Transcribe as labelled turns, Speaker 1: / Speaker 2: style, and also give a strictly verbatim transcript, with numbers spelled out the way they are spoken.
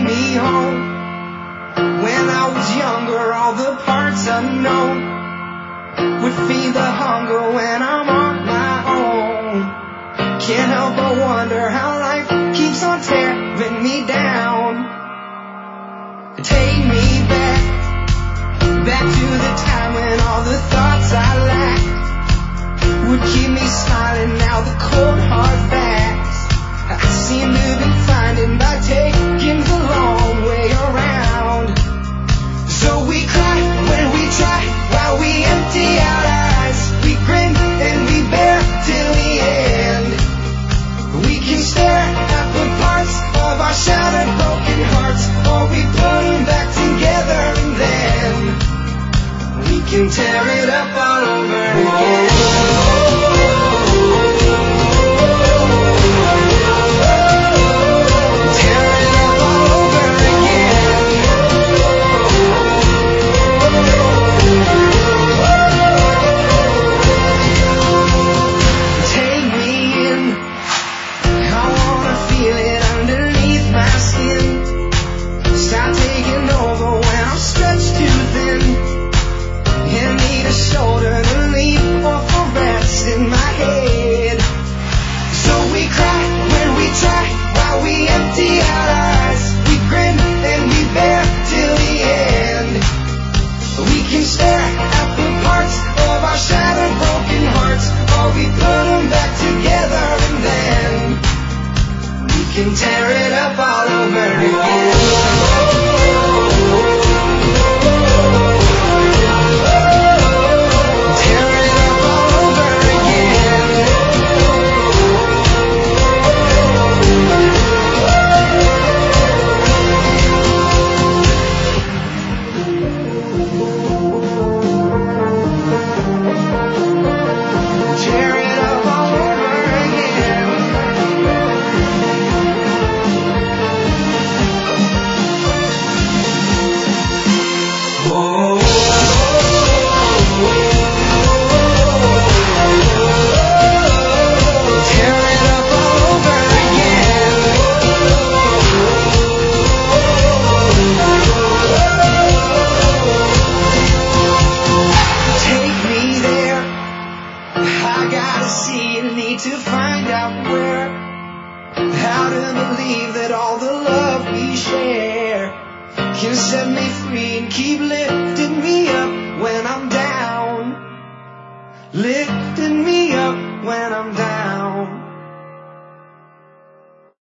Speaker 1: me home. When I was younger, all the parts unknown would feed the hunger when I'm on my own. Can't help but wonder how life keeps on tearing me down. Take me back, back to the time when all the thoughts I lacked would keep me smiling. Now the cold hard facts I seem to be finding by taking the long way around. So we cry when we try, while we empty out our eyes. We grin and we bear till the end. We can stare at the parts of our shattered broken hearts, or we put them back together, and then we can tear it up all over again. Tear it up all over again. To find out where, how to believe that all the love we share can set me free and keep lifting me up when I'm down, lifting me up when I'm down.